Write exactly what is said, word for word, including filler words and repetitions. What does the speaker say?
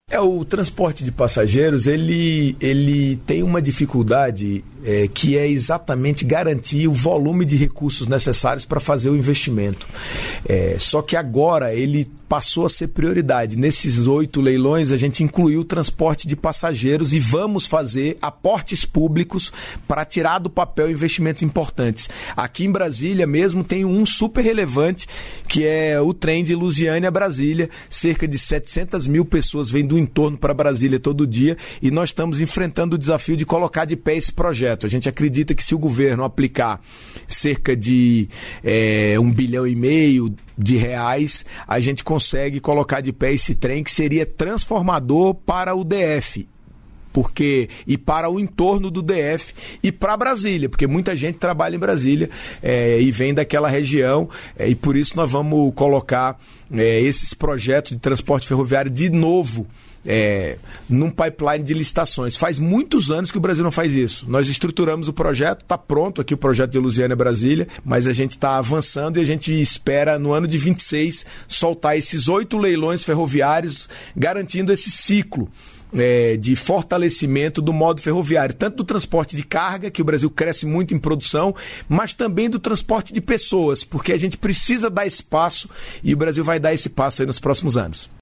É, o transporte de passageiros, ele, ele tem uma dificuldade é, que é exatamente garantir o volume de recursos necessários para fazer o investimento. É, só que agora ele passou a ser prioridade. Nesses oito leilões, a gente incluiu o transporte de passageiros e vamos fazer aportes públicos para tirar do papel investimentos importantes. Aqui em Brasília mesmo tem um super relevante, que é o trem de Lusiânia a Brasília. Cerca de setecentas mil pessoas vêm do entorno para Brasília todo dia e nós estamos enfrentando o desafio de colocar de pé esse projeto. A gente acredita que se o governo aplicar cerca de é, um bilhão e meio de reais, a gente consegue colocar de pé esse trem que seria transformador para o D F. Porque, e para o entorno do D F e para Brasília, porque muita gente trabalha em Brasília é, e vem daquela região, é, e por isso nós vamos colocar é, esses projetos de transporte ferroviário de novo É, num pipeline de licitações. Faz muitos anos que o Brasil não faz isso. Nós estruturamos o projeto, está pronto aqui o projeto de Lusiânia Brasília, mas a gente está avançando e a gente espera no ano de vinte e seis soltar esses oito leilões ferroviários, garantindo esse ciclo É, de fortalecimento do modo ferroviário, tanto do transporte de carga, que o Brasil cresce muito em produção, mas também do transporte de pessoas, porque a gente precisa dar espaço e o Brasil vai dar esse passo aí nos próximos anos.